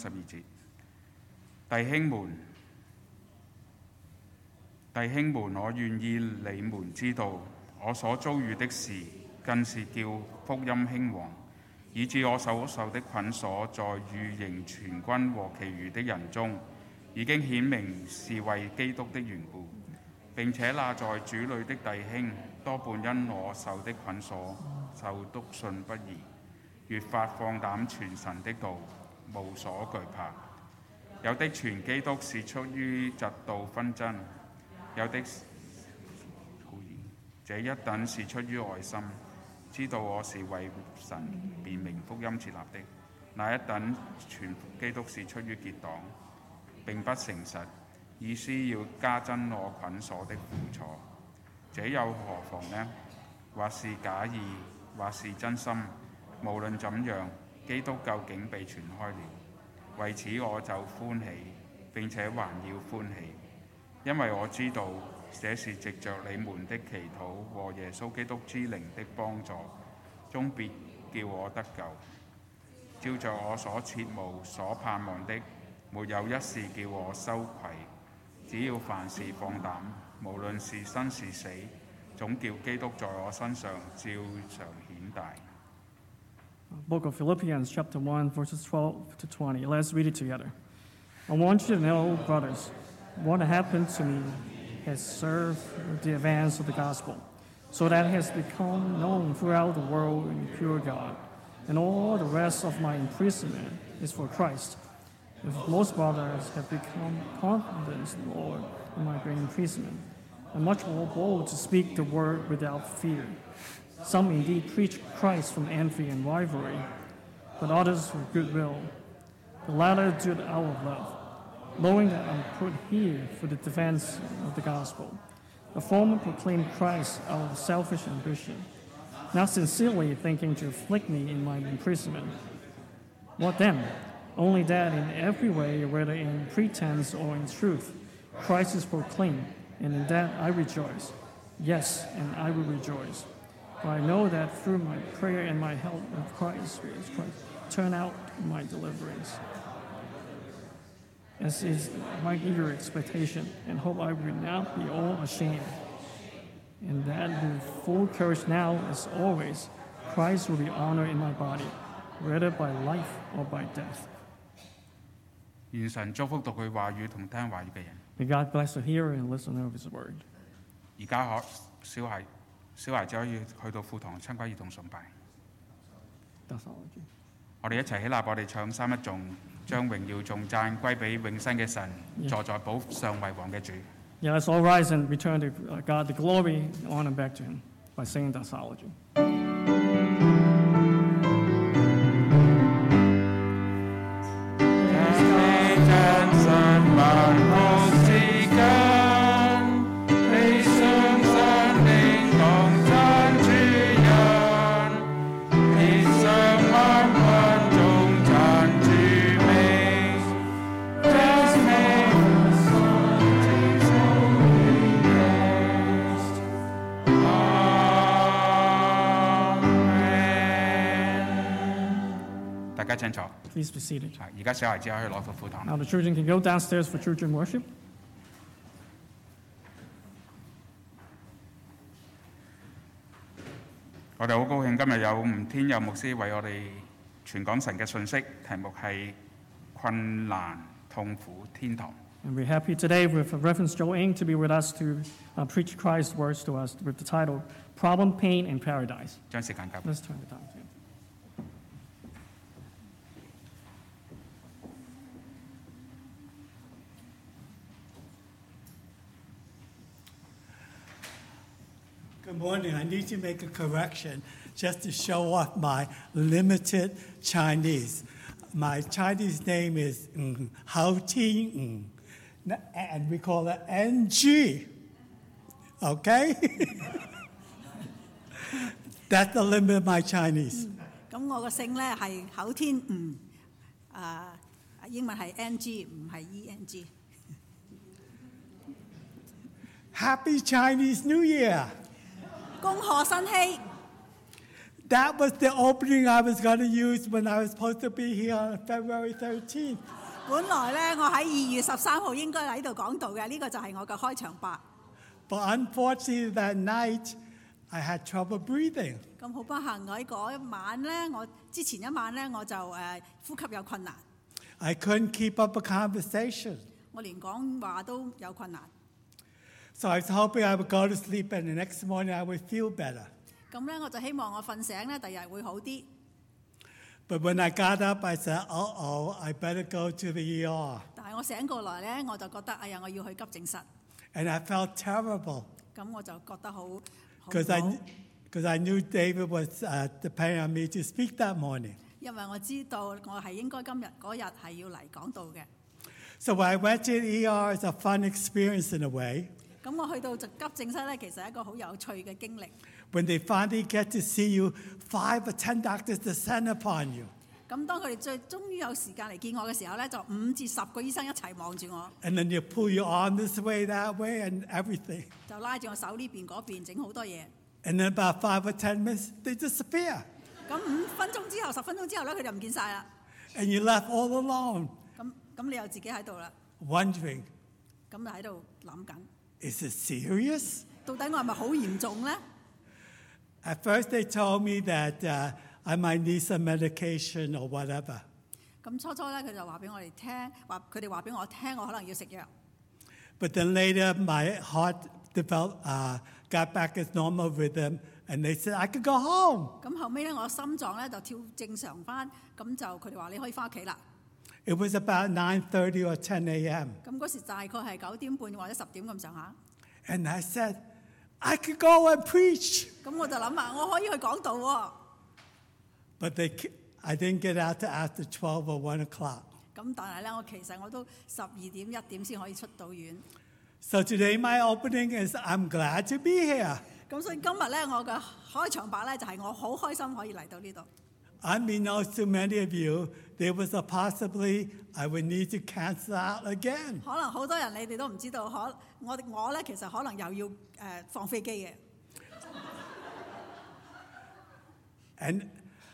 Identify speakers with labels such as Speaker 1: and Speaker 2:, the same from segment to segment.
Speaker 1: 32節。弟兄們，我願意你們知道，我所遭遇的事，更是叫福音興旺，以致我所受的捆鎖，在御營全軍和其餘的人中，已經顯明是為基督的緣故。並且那在主裏的弟兄，多半因我受的捆鎖，就篤信不疑，越發放膽傳神的道，無所懼怕。有的傳基督是出於嫉妒紛爭，有的這一等是出於愛心，知道我是為神辨明福音設立的；那一等傳基督是出於結黨，並不誠實，意思要加增我捆鎖的苦楚。這又何妨呢？或是假意，或是真心，無論怎樣，基督究竟被傳開了。為此我就歡喜，並且還要歡喜，因為我知道這是藉着你們的祈禱和耶穌基督之靈的幫助，終必叫我得救。照着我所切慕所盼望的，沒有一事叫我羞愧。只要凡事放膽，無論是生是死，總叫基督在我身上照常顯大。
Speaker 2: Book of Philippians, chapter 1, verses 12 to 20. Let's read it together. I want you to know, brothers, what happened to me has served the advance of the gospel, so that it has become known throughout the world in pure God. And all the rest of my imprisonment is for Christ. If most brothers have become confident in the Lord in my great imprisonment, I'm much more bold to speak the word without fear. Some indeed preach Christ from envy and rivalry, but others for goodwill. The latter do it out of love, knowing that I'm put here for the defense of the gospel. The former proclaim Christ out of selfish ambition, not sincerely thinking to afflict me in my imprisonment. What then? Only that in every way, whether in pretense or in truth, Christ is proclaimed, and in that I rejoice. Yes, and I will rejoice. For I know that through my prayer and my help of Christ turn out my deliverance. As is my eager expectation and hope I will not be all ashamed, and that with full courage now as always, Christ will be honored in my body, whether by life or by death.
Speaker 1: 願神祝福讀佢話語同聽話語嘅人。
Speaker 2: May God bless the hearer and listener of His word.
Speaker 1: 而家小孩子可以去到課堂參加兒童崇拜。 我哋一齊起立，我哋唱三一頌，將榮耀頌讚歸俾永生嘅神，坐在寶上為王嘅主。
Speaker 2: Yeah, let's all rise and return to God the glory and honor back to Him by singing doxology. Please be seated.
Speaker 1: 而家小孩子可以攞到課堂。
Speaker 2: Now the children can go downstairs for children worship.
Speaker 1: 我哋好高興今日有吳天佑牧師為我哋傳講神嘅信息，題目係困難、痛苦、天堂。
Speaker 2: And we're happy today with Reverend Joe Ng to be with us to preach Christ's words to us with the title Problem, Pain, and Paradise.
Speaker 1: 將時間交。
Speaker 2: Let's turn it down.
Speaker 3: Good morning. I need to make a correction just to show off my limited Chinese. My Chinese name is Hao Ting, and we call it NG. Okay? That's the limit of my Chinese.
Speaker 4: 咁我個姓咧係口天吳，英文係 NG， 唔係 ENG。
Speaker 3: Happy Chinese New Year!
Speaker 4: 恭賀新禧！
Speaker 3: That was the opening I was going to use when I was supposed to be here on February 13th.
Speaker 4: 本來咧，我喺2月13號應該喺度講道嘅，呢、個就係我嘅開場白。
Speaker 3: But unfortunately, that night, I had trouble breathing.
Speaker 4: 咁好不幸喺嗰一晚咧，之前一晚咧我就呼吸有困難，
Speaker 3: I couldn't keep up a conversation.
Speaker 4: 我連講話都有困難。
Speaker 3: So I was hoping I would go to sleep and the next morning I would feel better.
Speaker 4: 咁咧我就希望我瞓醒咧，第日會好啲。
Speaker 3: But when I got up, I said, I better go to the ER.
Speaker 4: 但係我醒過來咧，我就覺得哎呀，我要去急症室。
Speaker 3: And I felt terrible
Speaker 4: 咁我就覺得好唔
Speaker 3: because
Speaker 4: 好，
Speaker 3: I knew David was depending on me to speak that morning.
Speaker 4: 因為我知道我係應該今日嗰日係要嚟講道嘅。
Speaker 3: So when I went to the ER, it's a fun experience in a way.
Speaker 4: 咁我去到急症室咧，其實係一個好有趣嘅經歷。
Speaker 3: When they finally get to see you, 5 or 10 doctors descend upon you.
Speaker 4: 咁當佢哋終於有時間嚟見我嘅時候咧，就5至10個醫生一齊望住我，
Speaker 3: And then you pull your arm this way, that way, and everything.
Speaker 4: 就拉住我手呢邊嗰邊，整好多嘢。
Speaker 3: And then about 5 or 10 minutes, they disappear.
Speaker 4: 咁5分鐘之後、10分鐘之後咧，佢就唔見晒啦。
Speaker 3: And you're left all alone,
Speaker 4: 咁你又自己喺度啦，
Speaker 3: wondering,
Speaker 4: 咁就喺度諗緊，
Speaker 3: is it serious?
Speaker 4: 到底我係咪好嚴重咧？
Speaker 3: At first, they told me that I might need some medication or whatever.
Speaker 4: 咁初初咧，佢就話俾我哋聽，佢哋話俾我聽，我可能要食藥。
Speaker 3: But then later, my heart got back its normal rhythm, and they said I could go home.
Speaker 4: 咁後尾咧，我心臟咧就跳正常翻，咁就佢哋話你可以翻屋企啦。
Speaker 3: It was about 9:30 or 10 a.m.
Speaker 4: 咁嗰時大概係9點半或者10點咁上下。
Speaker 3: And I said, I could go and preach.
Speaker 4: 咁我就諗啊，我可以去講道喎。
Speaker 3: But I didn't get out till after 12 or 1 o'clock.
Speaker 4: 咁但係咧，我其實我都12點1點先可以出到院。
Speaker 3: So today my opening is I'm glad to be here.
Speaker 4: 咁所以今日咧，我嘅開場白咧就係我好開心可以嚟到呢度。
Speaker 3: Unbeknownst to many of you, there was a possibility I would need to cancel out again.
Speaker 4: 可能好多人你哋都唔知道，我咧其實可能又要放飛機嘅。
Speaker 3: And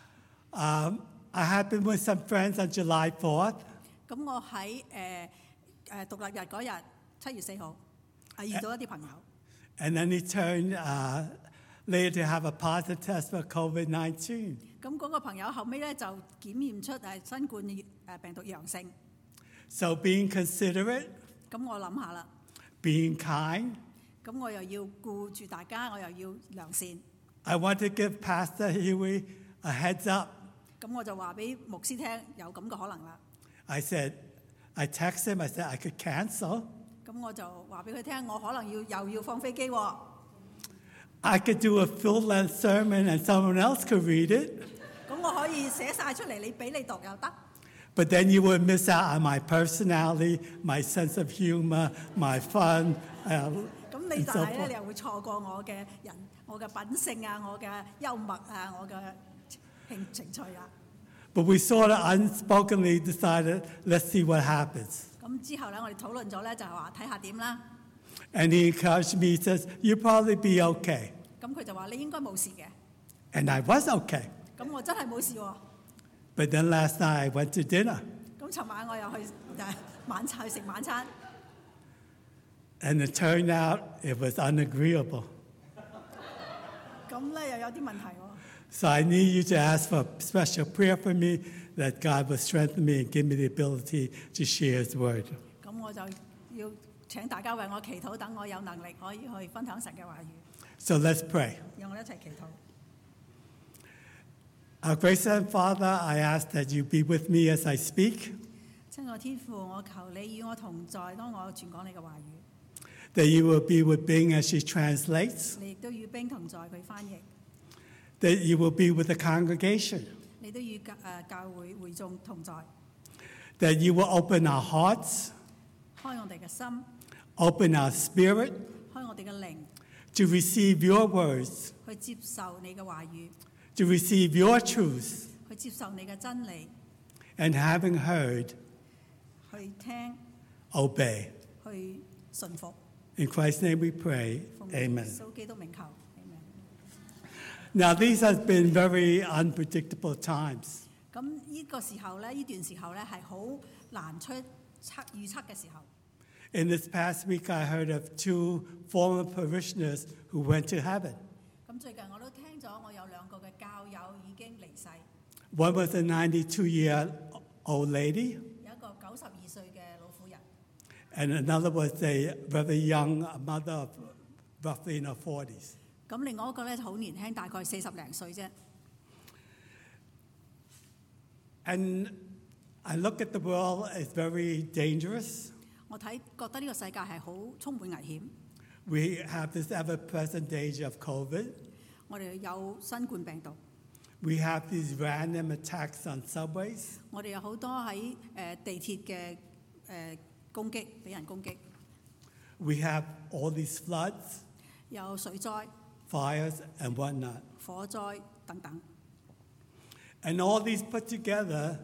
Speaker 3: I had been with some friends on July 4th.
Speaker 4: 咁我喺獨立日嗰日7月4號，遇到一啲朋友。
Speaker 3: And then he turned later to have a positive test for COVID-19.
Speaker 4: 咁嗰個朋友後尾咧就檢驗出新冠病毒陽性。
Speaker 3: So being considerate,
Speaker 4: 咁我諗下啦，
Speaker 3: being kind,
Speaker 4: 咁我又要顧住大家，我又要良善。
Speaker 3: I want to give Pastor Huey a heads up.
Speaker 4: 咁我就話俾牧師聽有咁嘅可能啦。
Speaker 3: I text him, I said I could cancel.
Speaker 4: 咁我就話俾佢聽，我可能又要放飛機喎。
Speaker 3: I could do a full-length sermon and someone else could read it.
Speaker 4: 咁我可以寫晒出嚟，你俾你讀又得。
Speaker 3: But then you would miss out on my personality, my sense of humor, my fun.
Speaker 4: 咁你但係咧，你又會錯過我嘅人、我嘅品性啊、我嘅幽默啊、我嘅情趣啊。
Speaker 3: But we sort of unspokenly decided, let's see what happens.
Speaker 4: 咁之後咧，我哋討論咗咧，就係話睇下點啦。
Speaker 3: And he encouraged me, he says, you'll probably be okay.
Speaker 4: 咁佢就話你應該冇事嘅。
Speaker 3: And I was okay.
Speaker 4: 咁我真係冇事喎。
Speaker 3: But then last night I went to dinner.
Speaker 4: 咁尋晚我又去食晚餐。
Speaker 3: And it turned out it was unagreeable.
Speaker 4: 咁咧又有啲問題喎。
Speaker 3: So I need you to ask for special prayer for me that God will strengthen me and give me the ability to share His word.
Speaker 4: 咁我就要請大家為我祈禱，等我有能力可以去分享神嘅話語。
Speaker 3: So let's pray.
Speaker 4: 讓我哋一齊祈禱。
Speaker 3: Our gracious Heavenly Father, I ask that you be with me as I speak,
Speaker 4: 親愛天父，我求你與我同在，當我傳講你嘅話語。
Speaker 3: that you will be with Bing as she translates,
Speaker 4: 你亦都與兵同在，佢翻譯。
Speaker 3: that you will be with the congregation,
Speaker 4: 你都與教會會眾同在，
Speaker 3: that you will open our hearts,
Speaker 4: 開我哋嘅心，
Speaker 3: open our spirit
Speaker 4: 開我哋嘅靈，
Speaker 3: to receive your words,
Speaker 4: 去接受你嘅話語，
Speaker 3: to receive your truths,
Speaker 4: 去接受你嘅真理，
Speaker 3: and having heard,
Speaker 4: 去聽，
Speaker 3: obey.
Speaker 4: 去順服。
Speaker 3: In Christ's name we pray.
Speaker 4: 奉耶
Speaker 3: Amen.
Speaker 4: 穌基督名求，Amen。
Speaker 3: Now, these have been very unpredictable times.
Speaker 4: 咁呢個時候咧，呢段時候咧係好難預測嘅時候。
Speaker 3: In this past week, I heard of 2 former parishioners who went to heaven.
Speaker 4: 咁最近我都聽咗，我有2個嘅教友已經離世，
Speaker 3: One was a 92-year-old lady,
Speaker 4: 有一個92歲嘅老婦人，
Speaker 3: and another was a very young mother of roughly in her 40s.
Speaker 4: 咁另外一個咧好年輕，大概40零歲啫。
Speaker 3: And I look at the world as very dangerous.
Speaker 4: 我覺得呢個世界係好充滿危險。
Speaker 3: We have this ever-present danger of COVID.
Speaker 4: 我哋有新冠病毒，
Speaker 3: We have these random attacks on subways.
Speaker 4: 我哋有好多喺地鐵嘅攻擊，俾人攻擊，
Speaker 3: We have all these floods,
Speaker 4: 有水災、
Speaker 3: fires, and whatnot.
Speaker 4: 火災等等。
Speaker 3: And all these put together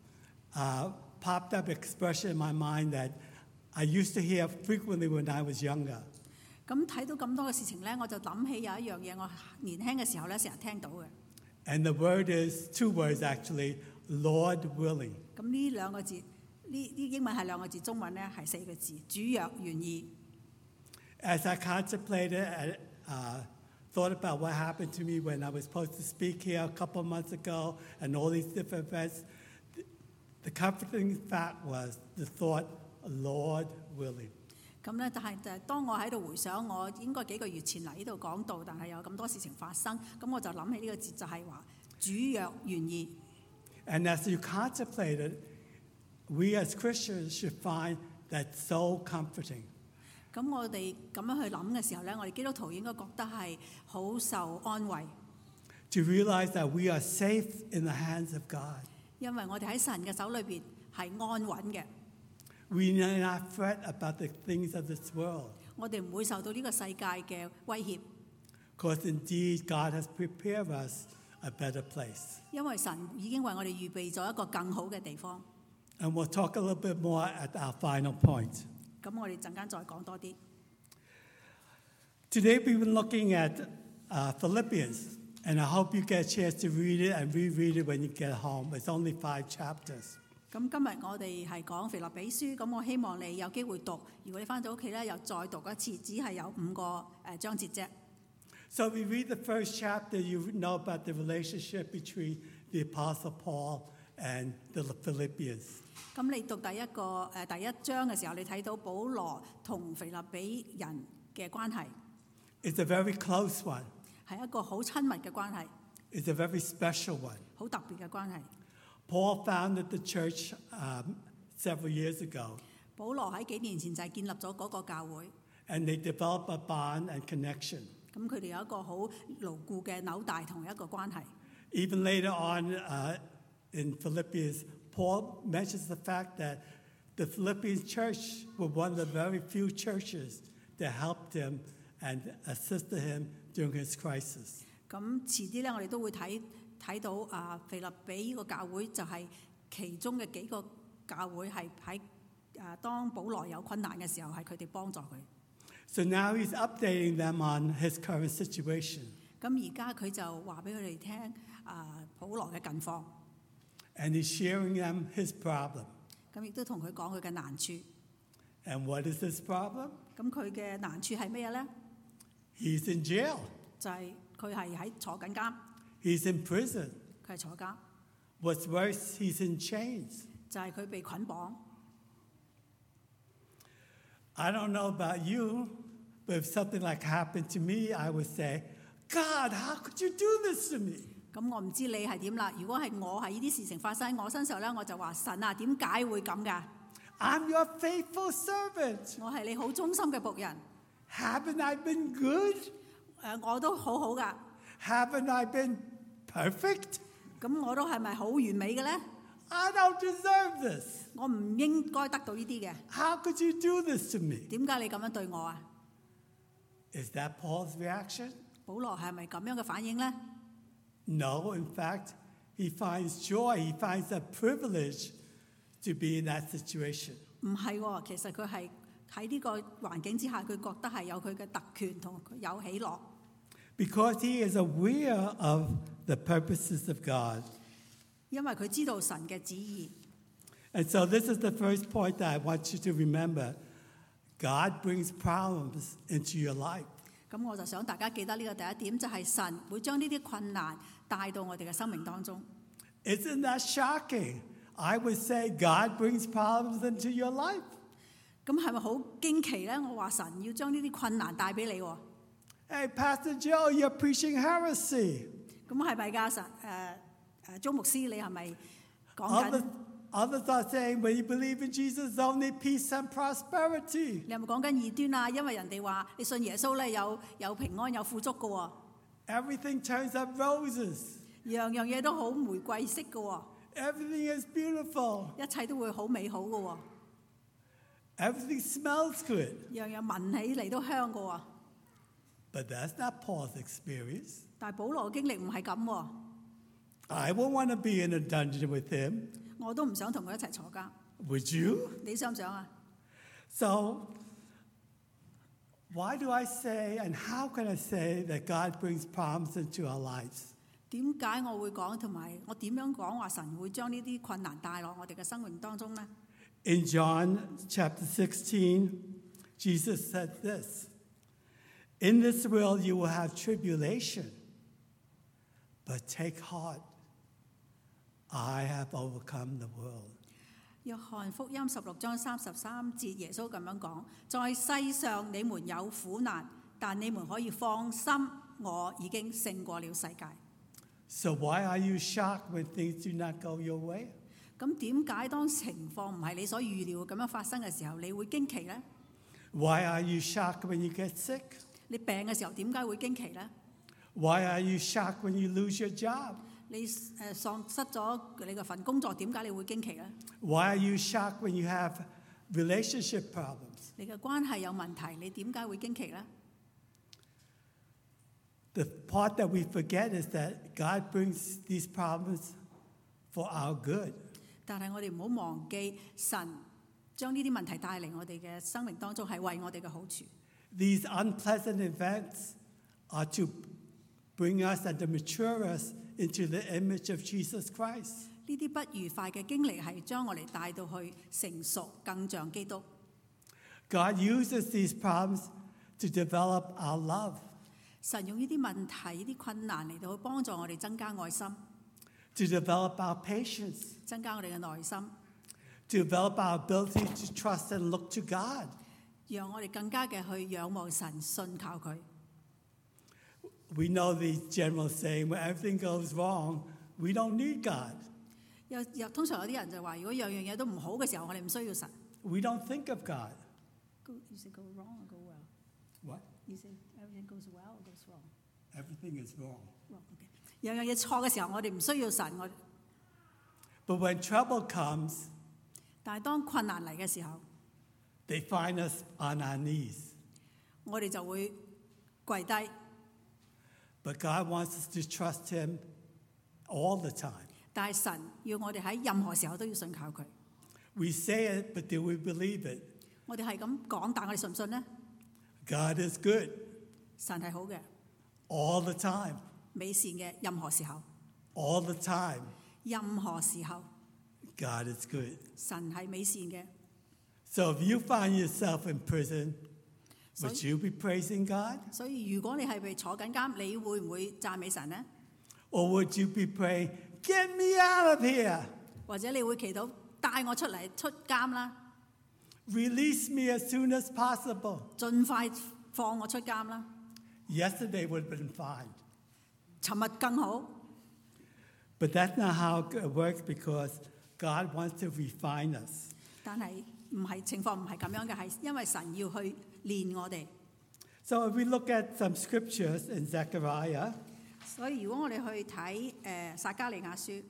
Speaker 3: popped up expression in my mind that I used to hear frequently when I was younger.
Speaker 4: 咁睇到咁多嘅事情咧，我就諗起有一樣嘢，我年輕嘅時候咧成日聽到嘅。
Speaker 3: And the word is 2 words actually, Lord willing.
Speaker 4: 咁呢2個字，呢英文係2個字，中文咧係4個字，主若願意。
Speaker 3: As I contemplated and thought about what happened to me when I was supposed to speak here a couple of months ago and all these different events, the comforting fact was the thought, Lord willing.
Speaker 4: 咁咧，但係當我喺度回想，我應該幾個月前嚟呢度講道，但係有咁多事情發生，咁我就諗起呢個字就係話主若願意。
Speaker 3: And as you contemplate it, we as Christians should find that so comforting.
Speaker 4: 咁我哋咁樣去諗嘅時候咧，我哋基督徒應該覺得係好受安慰，
Speaker 3: To realize that we are safe in the hands of God.
Speaker 4: 因為我哋喺神嘅手裏邊係安穩嘅，
Speaker 3: We need not fret about the things of this world,
Speaker 4: 我哋唔會受到呢個世界嘅威脅，
Speaker 3: because indeed God has prepared us a better place.
Speaker 4: 因為神已經為我哋預備咗一個更好嘅地方。
Speaker 3: And we'll talk a little bit more at our final point.
Speaker 4: 咁我哋陣間再講多啲。
Speaker 3: Today we've been looking at Philippians, and I hope you get a chance to read it and reread it when you get home. It's only 5 chapters.
Speaker 4: 咁今日我哋係講腓立比書，咁我希望你有機會讀。如果你翻到屋企咧，又再讀一次，只係有5個章節啫。
Speaker 3: So we read the first chapter, you know about the relationship between the Apostle Paul and the Philippians.
Speaker 4: 咁你讀第一章嘅時候，你睇到保羅同腓立比人嘅關係
Speaker 3: It's a very close one.
Speaker 4: 係一個好親密嘅關係，
Speaker 3: It's a very special one.
Speaker 4: 好特別嘅關係。
Speaker 3: Paul founded the church several years ago,
Speaker 4: 保羅喺幾年前就係建立咗嗰個教會，
Speaker 3: and they developed a bond and connection.
Speaker 4: 咁佢哋有一個好牢固嘅紐帶同一個關係。
Speaker 3: Even later on in Philippians, Paul mentions the fact that the Philippians church were one of the very few churches that helped him and assisted him during his crisis.
Speaker 4: 咁遲啲咧，我哋都會睇到腓立比呢個教會就係其中嘅幾個教會係喺當保羅有困難嘅時候，係佢哋幫助佢。
Speaker 3: So now he's updating them on his current situation.
Speaker 4: 咁而家佢就話俾佢哋聽保羅嘅近況，
Speaker 3: And he's sharing them his problem.
Speaker 4: 咁亦都同佢講佢嘅難處。
Speaker 3: And what is his problem?
Speaker 4: 咁佢嘅難處係咩咧？
Speaker 3: He's in jail.
Speaker 4: 就係佢係喺坐緊監，
Speaker 3: He's in prison.
Speaker 4: 佢係坐監，
Speaker 3: What's worse, he's in chains.
Speaker 4: 就係佢被捆綁。
Speaker 3: I don't know about you, but if something like happened to me, I would say, God, how could you do this to me?
Speaker 4: 咁我唔知你係點啦。如果係我係呢啲事情發生喺我身上咧，我就話神啊，點解會咁㗎？
Speaker 3: I'm your faithful servant.
Speaker 4: 我係你好忠心嘅僕人，
Speaker 3: Haven't I been good?
Speaker 4: 我都好好㗎。
Speaker 3: Haven't I been perfect?
Speaker 4: 咁我都係咪好完美嘅咧？
Speaker 3: I don't deserve this.
Speaker 4: 我唔應該得到呢啲嘅。
Speaker 3: How could you do this to me?
Speaker 4: 點解你咁樣對我啊？
Speaker 3: Is that Paul's reaction?
Speaker 4: 保羅係咪咁樣嘅反應咧？
Speaker 3: No, in fact, he finds joy. He finds a privilege to be in that situation.
Speaker 4: 唔係喎，其實佢係喺呢個環境之下，佢覺得係有佢嘅特權同佢有喜樂。
Speaker 3: because he is aware of the purposes of God.
Speaker 4: 因為佢知道神嘅旨意。
Speaker 3: And so this is the first point that I want you to remember. God brings problems into your life.
Speaker 4: 咁我就想大家記得呢個第一點，就係神會將呢啲困難帶到我哋嘅生命當中。
Speaker 3: Isn't that shocking? I would say God brings problems into your life.
Speaker 4: 咁係咪好驚奇咧？我話神要將呢啲困難帶俾你喎。
Speaker 3: Hey, Pastor Joe, you're preaching heresy.
Speaker 4: 咁係咪㗎？鐘牧師，你係咪講緊？
Speaker 3: Others are saying when you believe in Jesus, only peace and prosperity.
Speaker 4: 你係咪講緊異端啊？因為人哋話你信耶穌咧，有平安有富足嘅喎。
Speaker 3: Everything turns up roses.
Speaker 4: 樣樣嘢都好玫瑰色嘅喎。
Speaker 3: Everything is beautiful.
Speaker 4: 一切都會好美好嘅喎。
Speaker 3: Everything smells good.
Speaker 4: 樣樣聞起嚟都香嘅喎。
Speaker 3: But that's not Paul's experience.
Speaker 4: 但係保羅經歷唔係咁喎。
Speaker 3: I won't want to be in a dungeon with him.
Speaker 4: 我都唔想同佢一齊坐監。
Speaker 3: Would you?
Speaker 4: 你想唔想啊？
Speaker 3: So, why do I say and how can I say that God brings problems into our lives?
Speaker 4: 點解我會講同埋我點樣講話神會將呢啲困難帶落我哋嘅生命當中呢？
Speaker 3: In John chapter 16, Jesus said this, "In this world you will have tribulation, but take heart. I have overcome the world."
Speaker 4: 約翰福音16章33節，耶穌咁樣講：在世上你們有苦難，但你們可以放心，我已經勝過了世界。
Speaker 3: So why are you shocked when things do not go your way?
Speaker 4: 咁點解當情況唔係你所預料咁樣發生嘅時候，你會驚奇呢？
Speaker 3: Why are you shocked when you get sick?
Speaker 4: 你病嘅時候點解會驚奇呢？
Speaker 3: Why are you shocked when you lose your job?
Speaker 4: 你喪失咗你嘅份工作，點解你會驚奇呢？
Speaker 3: Why are you shocked when you have relationship problems?
Speaker 4: 你嘅關係有問題，你點解會驚奇呢？
Speaker 3: The part that we forget is that God brings these problems for our good.
Speaker 4: 但係我哋唔好忘記，神將呢啲問題帶嚟我哋嘅生命當中，係為我哋嘅好處。
Speaker 3: These unpleasant events are to bring us and to mature us into the image of Jesus Christ.
Speaker 4: 呢啲不愉快嘅經歷係將我哋帶到去成熟，更像基督。
Speaker 3: God uses these problems to develop our love,
Speaker 4: 神用呢啲問題、呢啲困難嚟到去幫助我哋增加愛心，
Speaker 3: to develop our patience,
Speaker 4: 增加我哋嘅耐心，
Speaker 3: to develop our ability to trust and look to God.
Speaker 4: 讓我哋更加嘅去仰望神、信靠佢。
Speaker 3: We know the general saying, when everything goes wrong, we don't need God.
Speaker 4: 通常有啲人就話，如果樣樣嘢都唔好嘅時候，我哋唔需要神。
Speaker 3: We don't think of God.
Speaker 4: You say go wrong or go well?
Speaker 3: What?
Speaker 4: You say everything goes well or goes wrong?
Speaker 3: Everything is wrong.
Speaker 4: Wrong, okay. 樣樣嘢錯嘅時候，我哋唔需要神。
Speaker 3: But when trouble comes,
Speaker 4: 但係當困難嚟嘅時候，
Speaker 3: they find us on our knees.
Speaker 4: 我哋就會跪低。
Speaker 3: But God wants us to trust Him all the time.
Speaker 4: 但係神要我哋喺任何時候都要信靠佢。
Speaker 3: We say it, but do we believe it?
Speaker 4: 我哋係咁講，但我哋信唔信呢？
Speaker 3: God is good
Speaker 4: 神係好嘅，
Speaker 3: all the time.
Speaker 4: 美善嘅，任何時候，
Speaker 3: All the time,
Speaker 4: 任何時候，
Speaker 3: God is good.
Speaker 4: 神係美善嘅。
Speaker 3: So if you find yourself in prison, would
Speaker 4: 所以
Speaker 3: you be praising God?
Speaker 4: 所以如果你係被坐緊監，你會唔會讚美神呢？
Speaker 3: Or would you be praying, get me out of here?
Speaker 4: 或者你會祈禱帶我出嚟出監啦，
Speaker 3: Release me as soon as possible.
Speaker 4: 盡快放我出監啦。
Speaker 3: Yesterday would have been fine.
Speaker 4: 尋日更好，
Speaker 3: But that's not how it works because God wants to refine us.
Speaker 4: 但係唔係情況唔係咁樣嘅，係因為神要去練我哋。
Speaker 3: So if we look at some scriptures in Zechariah,
Speaker 4: 所以如果我哋去睇撒迦利亞書，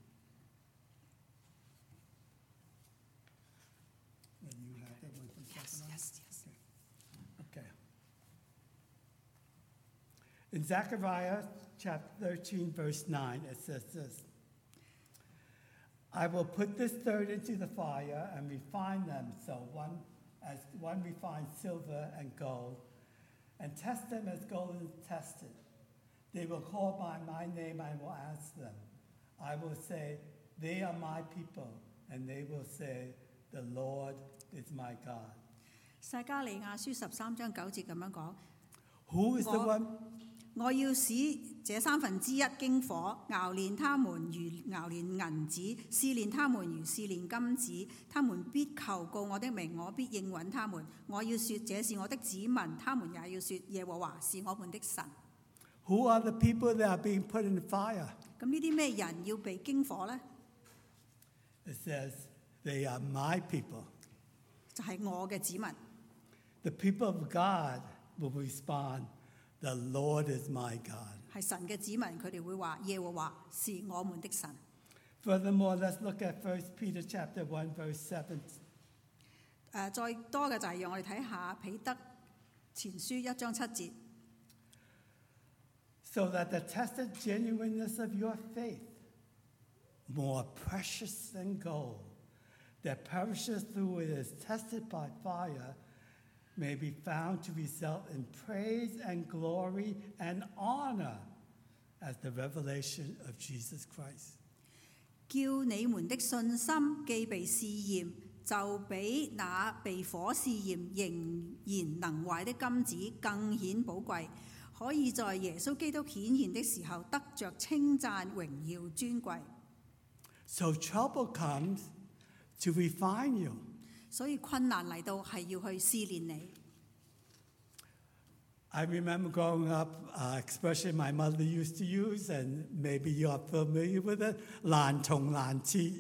Speaker 3: Okay. In Zechariah chapter 13, verse 9, it says this, I will put this dirt into the fire and refine them as one refines silver and gold, and test them as gold is tested. They will call by my name, I will ask them. I will say, they are my people, and they will say, the Lord is my God.
Speaker 4: 撒迦利亞書13章9節咁樣講。
Speaker 3: Who is the one?
Speaker 4: 我要使這1/3經火，熬煉他們如熬煉銀子，試煉他們如試煉金子。他們必求告我的名，我必應允他們。我要說這是我的子民，他們也要說耶和華是我們的神。
Speaker 3: Who are the people that are being put in fire?
Speaker 4: 咁呢啲咩人要被經火呢？
Speaker 3: It says, they are my people.
Speaker 4: 就係我嘅子民。
Speaker 3: The people of God will respond, the Lord is my God.
Speaker 4: 係神嘅子民，佢哋會話耶和華是我們的神。
Speaker 3: Furthermore, let's look at 1 Peter chapter 1, verse 7.
Speaker 4: 再多嘅就係讓我哋睇下彼得前書1章7節。
Speaker 3: So that the tested genuineness of your faith, more precious than gold, that perishes though it is tested by fire, may be found to result in praise and glory and honor as the revelation of Jesus Christ.
Speaker 4: 叫你們的信心既被試驗，就比那被火試驗仍然能壞的金子更顯寶貴，可以在耶穌基督顯現的時候得着稱讚、榮耀、尊貴。
Speaker 3: So trouble comes to refine you.
Speaker 4: 所以困難嚟到係要去試煉你。
Speaker 3: I remember growing up, expression my mother used to use, and maybe you are familiar with it, 爛銅爛鐵。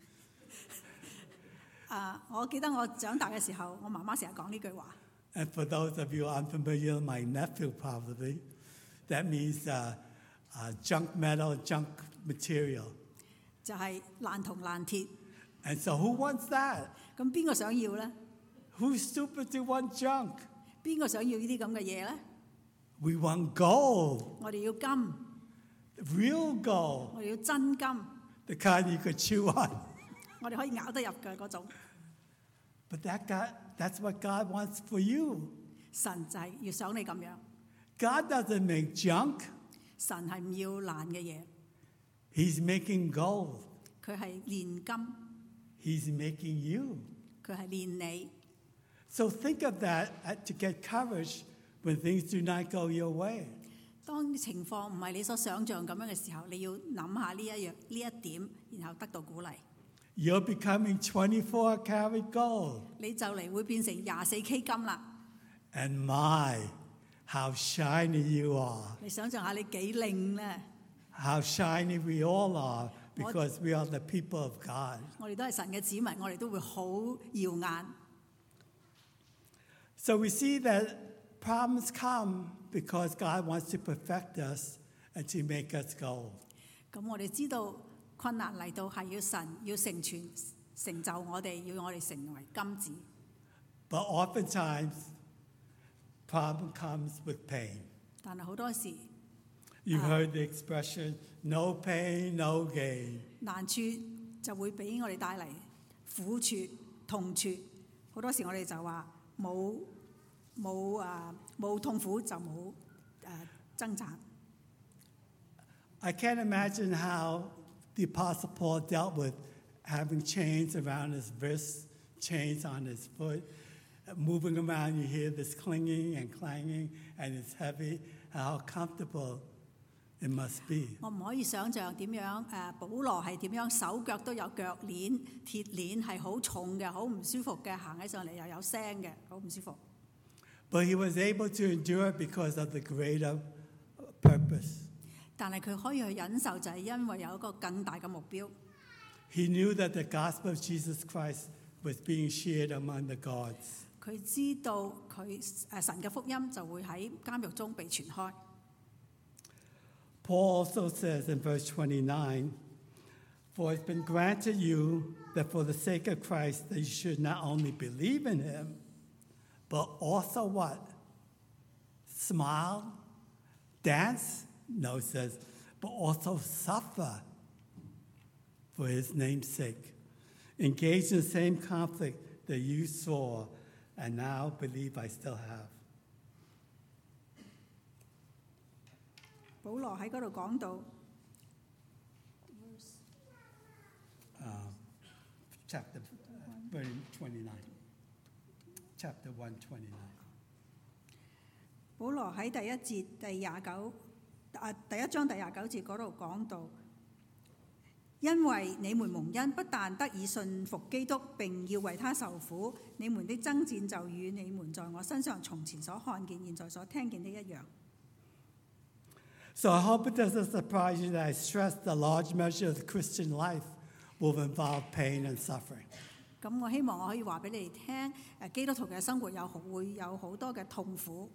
Speaker 4: 我記得我長大嘅時候，我媽媽成日講呢句話。
Speaker 3: And for those of you unfamiliar, my nephew probably, that means junk metal, junk material.
Speaker 4: 就係爛銅爛鐵。
Speaker 3: And so who wants that?
Speaker 4: 咁邊個想要呢？
Speaker 3: Who's stupid to want junk?
Speaker 4: 邊個想要呢啲咁嘅嘢呢？
Speaker 3: We want gold,
Speaker 4: 我哋要金，
Speaker 3: real gold,
Speaker 4: 我哋要真金，
Speaker 3: the kind you could chew on.
Speaker 4: 我哋可以咬得入嘅嗰種。
Speaker 3: But that's what God wants for you.
Speaker 4: 神就係要想你咁樣。
Speaker 3: God doesn't make junk.
Speaker 4: 神係唔要爛嘅嘢，
Speaker 3: He's making gold.
Speaker 4: 佢係煉金，
Speaker 3: He's making you.
Speaker 4: 佢係煉你。
Speaker 3: So think of that to get courage when things do not go your way.
Speaker 4: 當情況唔係你所想像咁樣嘅時候，你要諗下呢一點，然後得到鼓勵。
Speaker 3: You're becoming 24 karat gold.
Speaker 4: 你就嚟會變成24K 金啦。
Speaker 3: And my, how shiny you are.
Speaker 4: 你想象下你幾靚呢？
Speaker 3: How shiny we all are because we are the people of God.
Speaker 4: 我哋都係神嘅子民，我哋都會好耀眼。
Speaker 3: So we see that problems come because God wants to perfect us and to make us gold.
Speaker 4: 咁我哋知道困難嚟到係要神要成全成就我哋，要我哋成為金子。
Speaker 3: But oftentimes, problem comes with pain.
Speaker 4: 但係好多時
Speaker 3: You've heard the expression, no pain, no gain.
Speaker 4: 難處就會俾我哋帶嚟苦處、痛處。好多時我哋就話冇痛苦就冇掙扎。
Speaker 3: I can't imagine how the Apostle Paul dealt with having chains around his wrists, chains on his foot. Moving around, you hear this clinging and clanging, and it's heavy. How comfortable it must be.
Speaker 4: 我唔可以想像點樣保羅係點樣手腳都有腳鏈、鐵鏈係好重嘅，好唔舒服嘅，行起上嚟又有聲嘅，好唔舒服。
Speaker 3: But he was able to endure it because of the greater purpose.
Speaker 4: 但係佢可以去忍受，就係因為有一個更大嘅目標。
Speaker 3: He knew that the gospel of Jesus Christ was being shared among the gods.
Speaker 4: 佢知道神嘅福音就會喺監獄中被傳開。
Speaker 3: Paul also says in verse 29, For it's been granted you that for the sake of Christ that you should not only believe in him, but also what? Smile? Dance? No, it says, but also suffer for his name's sake. Engage in the same conflict that you saw and now believe I still have.
Speaker 4: 保羅喺嗰度講到
Speaker 3: chapter 129. Chapter 129.
Speaker 4: 保羅喺第一章第29節嗰度講到，因為你們蒙恩，不但得以信服基督，並要為他受苦，你們的爭戰就與你們在我身上從前所看見、現在所聽見的一樣。
Speaker 3: So I hope it doesn't surprise you that I stress the large measure of the Christian life will involve pain and suffering.
Speaker 4: 咁我希望我可以話俾你哋聽，基督徒嘅生活會有好多嘅痛苦，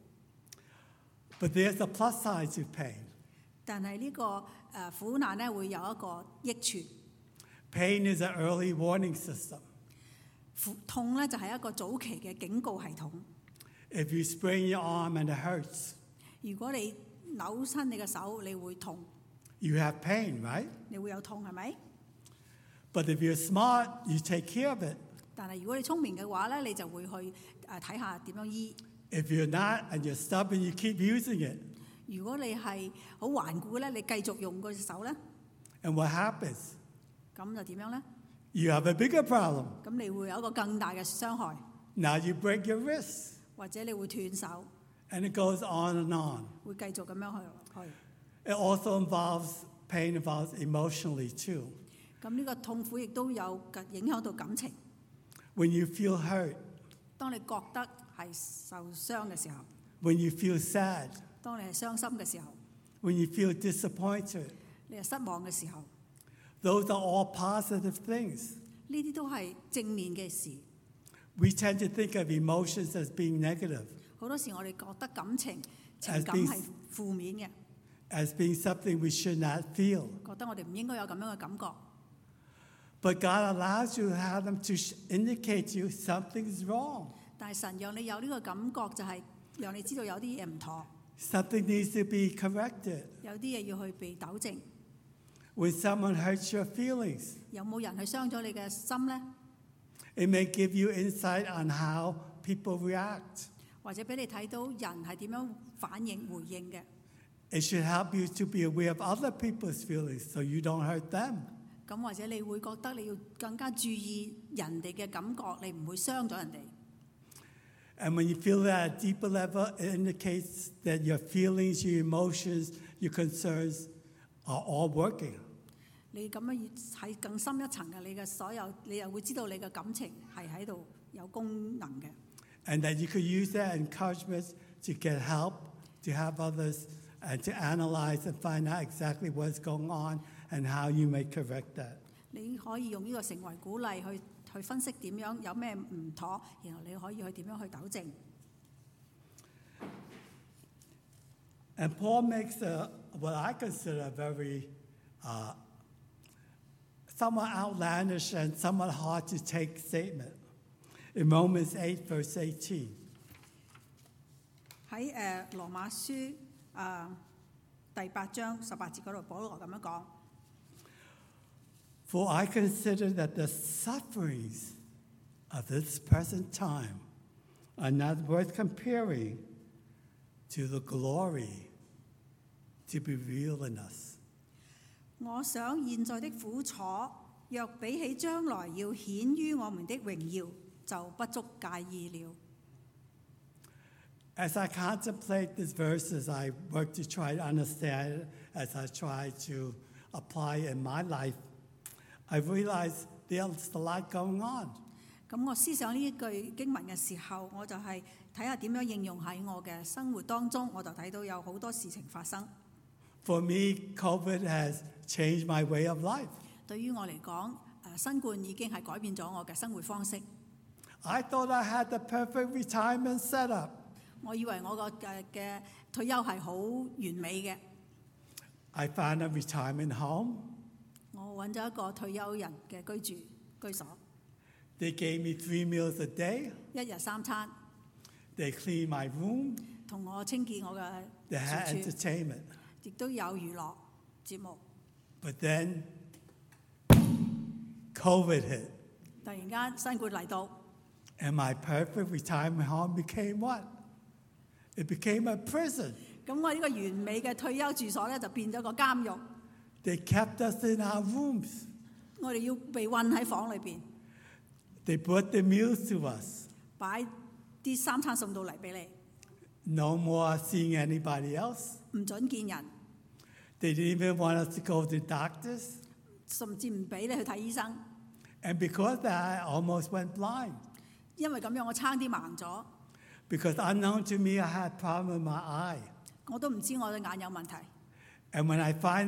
Speaker 3: But there's a plus side to pain.
Speaker 4: 但係呢個苦難咧會有一個益處。
Speaker 3: Pain is an early warning system.
Speaker 4: 痛咧就係一個早期嘅警告系統。
Speaker 3: If you sprain your arm and it hurts,
Speaker 4: 如果你扭親你嘅手，你會痛，
Speaker 3: you have pain, right?
Speaker 4: 你會有痛係咪？
Speaker 3: But if you're smart, you take care of it.
Speaker 4: 但係如果你聰明嘅話咧，你就會去睇下點樣醫。
Speaker 3: If you're not and you're stubborn, you keep using it.
Speaker 4: 如果你係好頑固咧，你繼續用嗰隻手咧，
Speaker 3: And what happens?
Speaker 4: 咁就點樣咧？
Speaker 3: You have a bigger problem.
Speaker 4: 咁你會有一個更大嘅傷害，
Speaker 3: Now you break your wrist.
Speaker 4: 或者你會斷手，
Speaker 3: And it goes on and on.
Speaker 4: 會繼續咁樣去。
Speaker 3: It also pain involves emotionally too.
Speaker 4: 咁呢個痛苦亦都有影響到感情。
Speaker 3: When you feel hurt,
Speaker 4: 當你覺得係受傷嘅時候，
Speaker 3: when you feel sad,
Speaker 4: 當你係傷心嘅時候，
Speaker 3: when you feel disappointed,
Speaker 4: 你係失望嘅時候，
Speaker 3: those are all positive things.
Speaker 4: 呢啲都係正面嘅事。
Speaker 3: We tend to think of emotions as being negative,
Speaker 4: 好多時我哋覺得情感係負面嘅，
Speaker 3: as being something we should not feel.
Speaker 4: 覺得我哋唔應該有咁樣嘅感覺。
Speaker 3: But God allows you to have them to indicate to you something's wrong.
Speaker 4: 但係神讓你有呢個感覺，就係讓你知道有啲嘢唔妥，
Speaker 3: Something needs to be corrected.
Speaker 4: 有啲嘢要去被糾正。
Speaker 3: When someone hurts your feelings,
Speaker 4: 有冇人去傷咗你嘅心呢？
Speaker 3: it may give you insight on how people react.
Speaker 4: 或者俾你睇到人係點樣反應回應嘅。
Speaker 3: It should help you to be aware of other people's feelings so you don't hurt them.
Speaker 4: 咁或者你會覺得你要更加注意人哋嘅感覺，你唔會傷咗人哋。
Speaker 3: And when you feel that at a deeper level, it indicates that your feelings, your emotions, your concerns are all working.
Speaker 4: 你咁樣喺更深一層嘅，你嘅所有，你又會知道你嘅感情係喺度有功能嘅。
Speaker 3: And that you could use that encouragement to get help, to have others, and to analyze and find out exactly what's going on and how you may correct that.
Speaker 4: 你可以用呢個成為鼓勵去分析點樣有咩唔妥，然後你可以去點樣去糾正。
Speaker 3: And Paul makes what I consider a very somewhat outlandish and somewhat hard to take statement. In Romans 8, verse 18.
Speaker 4: 喺羅馬書第8章18節嗰度，保羅咁樣講。
Speaker 3: For I consider that the sufferings of this present time are not worth comparing to the glory to be revealed in us.
Speaker 4: 我想現在的苦楚，若比起將來要顯於我們的榮耀，就不足介意了。
Speaker 3: As I contemplate these verses, I work to try to understand it as I try to apply it in my life. I realize there's a lot going on.
Speaker 4: 咁我思想呢一句經文嘅時候，我就係睇下點樣應用喺我嘅生活當中，我就睇到有好多事情發生。
Speaker 3: For me, COVID has changed my way of life.
Speaker 4: 對於我嚟講，新冠已經係改變咗我嘅生活方式。
Speaker 3: I thought I had the perfect retirement setup.
Speaker 4: 我以為我個嘅退休係好完美嘅。
Speaker 3: I found a retirement home.
Speaker 4: 我揾咗一個退休人嘅居所，
Speaker 3: They gave me 3 meals a day.
Speaker 4: 一日3餐，
Speaker 3: They cleaned my room.
Speaker 4: 同我清潔我嘅
Speaker 3: They had
Speaker 4: 住處，
Speaker 3: entertainment.
Speaker 4: 亦都有娛樂節目。
Speaker 3: But then COVID hit.
Speaker 4: 突然間新冠嚟到，
Speaker 3: And my perfect retirement home became what? It became a prison.
Speaker 4: 咁我呢個完美嘅退休住所咧就變咗個監獄，
Speaker 3: They kept us in our rooms.
Speaker 4: 我哋要被韞喺房裏邊，
Speaker 3: They brought the meals to us.
Speaker 4: 擺啲三餐送到嚟俾你，
Speaker 3: No more seeing anybody else.
Speaker 4: 唔準見人，
Speaker 3: They didn't even want us to go to doctors.
Speaker 4: 甚至唔俾你去睇醫生。
Speaker 3: And because of that, I almost went blind.
Speaker 4: 因為咁樣我差啲盲咗，
Speaker 3: Because unknown to me, I had a problem with my eye.
Speaker 4: 我都唔知我對眼有問題。
Speaker 3: And when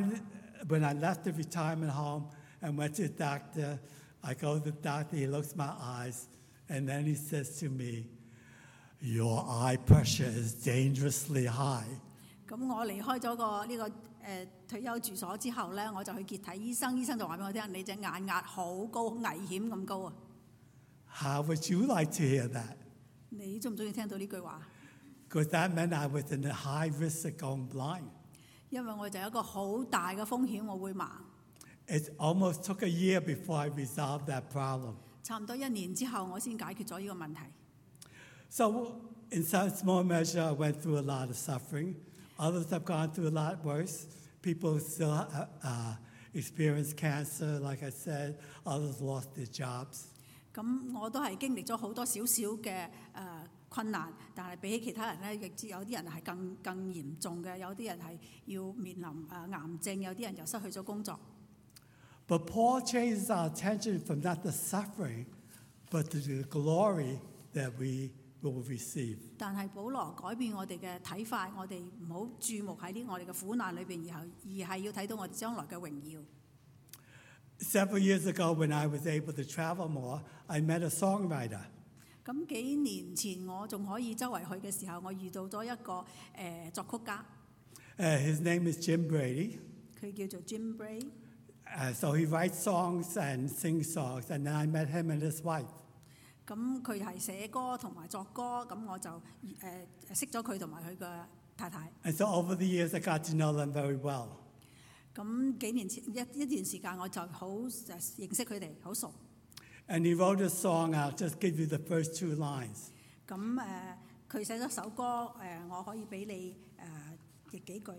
Speaker 3: I left the retirement home and went to the doctor, I go to the doctor, he looks at my eyes, and then he says to me, "Your eye pressure is dangerously high."
Speaker 4: 咁我離開咗退休住所之後咧，我就去見睇醫生，醫生就話俾我聽：你隻眼壓好高，危險咁高啊！
Speaker 3: How would you like to hear that?
Speaker 4: 你中唔中意聽到呢句話？
Speaker 3: Because that meant I was in a high risk of going blind.
Speaker 4: 因為我就有一個好大嘅風險，我會盲。
Speaker 3: It almost took a year before I resolved that problem.
Speaker 4: 差唔多1年之後，我先解決咗呢個問題。
Speaker 3: So, in some small measure, I went through a lot of suffering. Others have gone through a lot worse. People still experience cancer, like I said. Others lost their jobs.
Speaker 4: 咁我都係經歷咗好多少少嘅困難，但係比起其他人咧，亦知有啲人係更嚴重嘅，有啲人係要面臨癌症，有啲人就失去咗工作。
Speaker 3: But Paul changes our attention from not the suffering, but to the glory that we will receive.
Speaker 4: 但係保羅改變我哋嘅睇法，我哋唔好注目喺我哋嘅苦難裏邊，而係要睇到我哋將來嘅榮耀。
Speaker 3: Several years ago, when I was able to travel more, I met a songwriter.
Speaker 4: 咁幾年前我仲可以周圍去嘅時候，我遇到咗一個作曲家，
Speaker 3: His name is Jim Brady.
Speaker 4: 佢叫做 Jim Bray。
Speaker 3: So he writes songs and sings songs, and then I met him and his wife.
Speaker 4: 咁佢係寫歌同埋作歌，咁我就識咗佢同埋佢嘅太太。
Speaker 3: And so over the years, I got to know them very well.
Speaker 4: 咁幾年前一段時間，我就好認識佢哋，好熟。
Speaker 3: And he wrote a song. I'll just give you the first 2 lines.
Speaker 4: 咁佢寫咗首歌，我可以俾你譯幾句。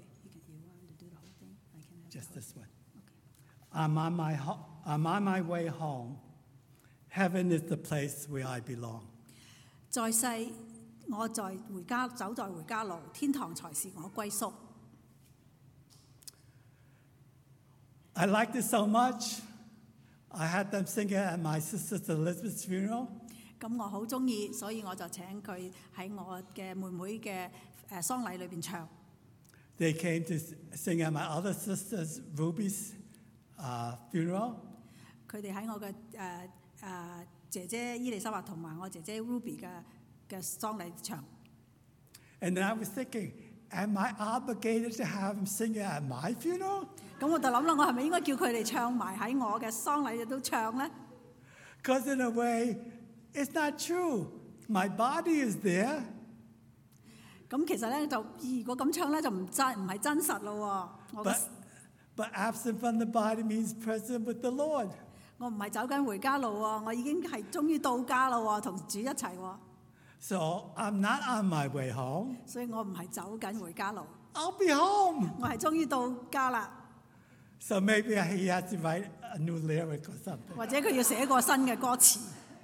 Speaker 3: Just this one. I'm on my way home. Heaven is the place where I belong.
Speaker 4: 在世，我走在回家路，天堂才是我歸宿。
Speaker 3: I liked it so much. I had them sing it at my sister Elizabeth's funeral.
Speaker 4: 咁我好中意，所以我就請佢喺我嘅妹妹嘅喪禮裏邊唱。
Speaker 3: They came to sing at my other sister's Ruby's funeral.
Speaker 4: 佢哋喺我嘅姐姐伊麗莎白同埋我姐姐 Ruby 嘅喪禮唱。
Speaker 3: And then I was thinking, am I obligated to have them sing it at my funeral?
Speaker 4: 咁我就諗啦，我係咪應該叫佢哋唱埋喺我嘅喪禮都唱咧？
Speaker 3: Because in a way, it's not true. My body is there.
Speaker 4: 咁其實咧，就如果咁唱咧，就唔係真實咯喎。
Speaker 3: But absent from the body means present with the Lord.
Speaker 4: 我唔係走緊回家路喎，我已經係終於到家啦喎，同主一齊喎。
Speaker 3: So I'm not on my way home.
Speaker 4: 所以我唔係走緊回家路，
Speaker 3: I'll be home.
Speaker 4: 我係終於到家啦。
Speaker 3: So maybe he has to write a new lyric or something.
Speaker 4: 或者佢要寫個新嘅歌詞。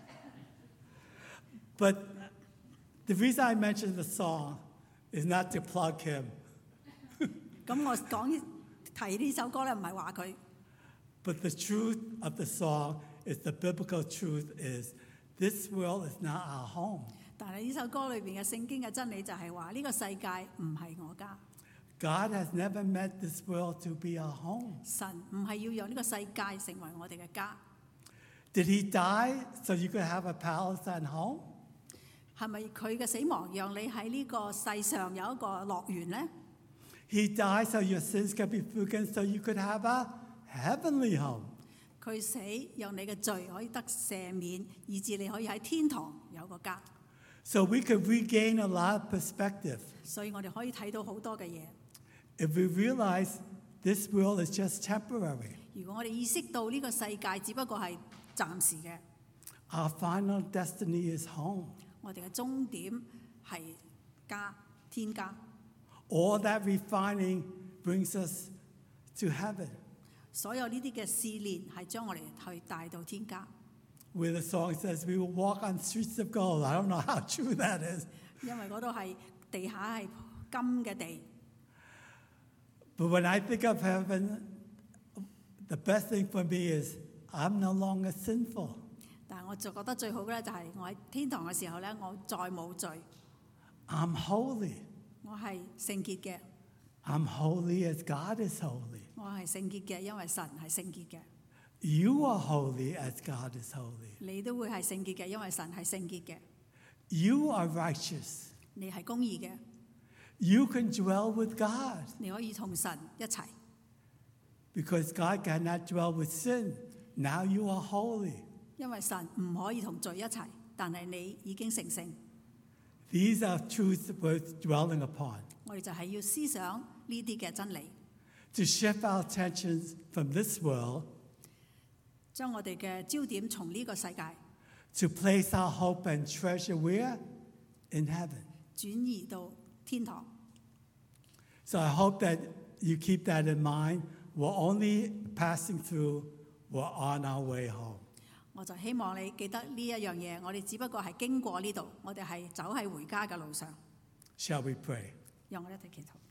Speaker 3: But the reason I mentioned the song is not to plug him.
Speaker 4: 咁我提呢首歌咧，唔係話佢，
Speaker 3: But the truth of the song is the biblical truth is this world is not our home.
Speaker 4: 但係呢首歌裏邊嘅聖經嘅真理就係話呢個世界唔係我家。
Speaker 3: God has never meant this world to be our home.
Speaker 4: 神唔係要讓呢個世界成為我哋嘅家。
Speaker 3: Did he die so you could have a palace at home?
Speaker 4: 係咪佢嘅死亡讓你喺呢個世上有一個樂園呢？
Speaker 3: He died so your sins could be forgiven so you could have a heavenly home.
Speaker 4: 佢死讓你嘅罪可以得赦免，以致你可以喺天堂有個家。
Speaker 3: So we could regain a lot of perspective
Speaker 4: 所以我哋可以睇到好多嘅嘢。
Speaker 3: if we realize this world is just temporary.
Speaker 4: 如果我哋意識到呢個世界只不過係暫時嘅，
Speaker 3: Our final destiny is home.
Speaker 4: 我哋嘅終點係家，天家。
Speaker 3: All that refining brings us to heaven.
Speaker 4: 所有呢啲嘅試煉係將我哋去帶到天家。
Speaker 3: Where the song says we will walk on streets of gold. I don't know how true that is.
Speaker 4: 因為嗰度係地下係金嘅地。
Speaker 3: But when I think of heaven, the best thing for me is I'm no longer sinful.
Speaker 4: 但係我就覺得最好嘅咧，就係我喺天堂嘅時候咧，我再冇罪，
Speaker 3: I'm holy.
Speaker 4: 我係聖潔嘅，
Speaker 3: I'm holy as God is holy.
Speaker 4: 我係聖潔嘅，因為神係聖潔嘅。
Speaker 3: You are holy as God is holy.
Speaker 4: 你都會係聖潔嘅，因為神係聖潔嘅。
Speaker 3: You are righteous.
Speaker 4: 你係公義嘅，
Speaker 3: You can dwell with God
Speaker 4: 你可以同神一齊，
Speaker 3: because God cannot dwell with sin. Now you are holy.
Speaker 4: 因為神唔可以同罪一齊，但係你已經成聖。
Speaker 3: These are truths worth dwelling upon.
Speaker 4: 我哋就係要思想呢啲嘅真理，
Speaker 3: To shift our attentions from this world
Speaker 4: 將我哋嘅焦點從呢個世界
Speaker 3: to place our hope and treasure where? In heaven.
Speaker 4: 轉移到天堂。
Speaker 3: So I hope that you keep that in mind. We're only passing through. We're on our way home.
Speaker 4: 我就希望你記得呢一樣嘢，我哋只不過係經過呢度，我哋係走喺回家嘅路上。
Speaker 3: Shall we pray?
Speaker 4: 讓我哋一齊祈禱。